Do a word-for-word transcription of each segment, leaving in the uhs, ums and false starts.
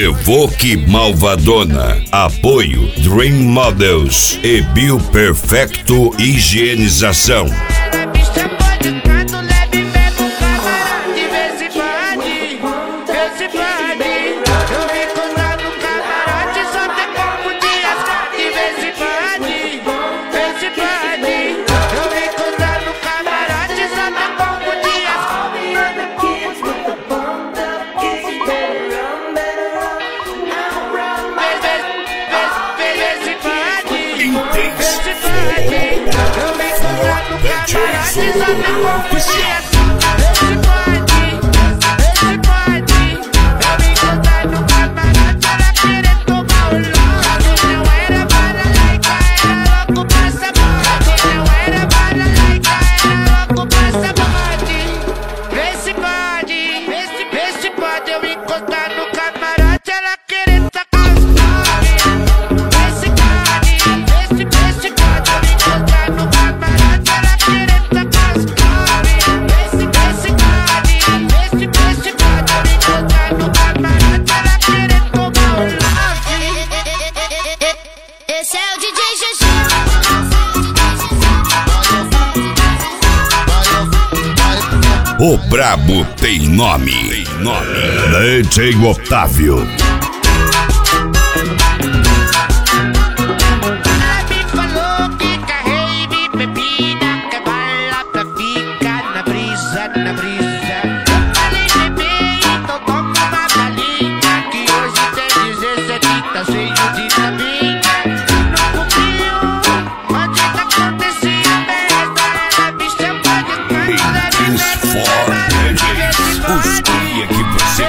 Evoque Malvadona. Apoio Dream Models e Bio Perfecto Higienização. Oficial. Esse é o D J G G. O brabo tem nome. Tem nome. D J Otávio. Os cria que você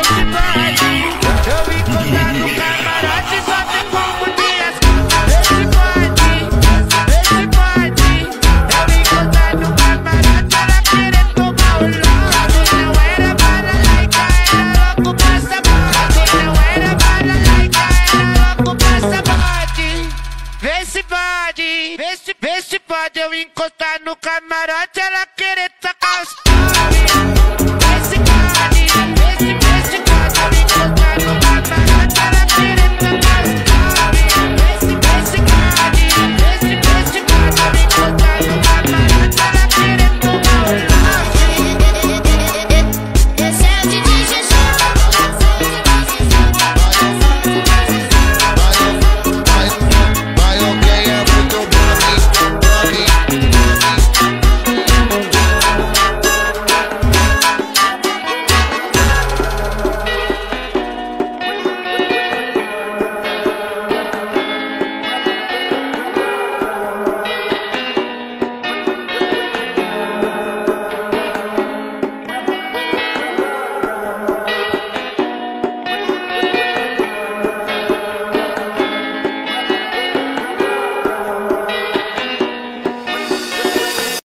Vê se pode, vê se, vê se pode eu encostar no camarote, ela querer tacar os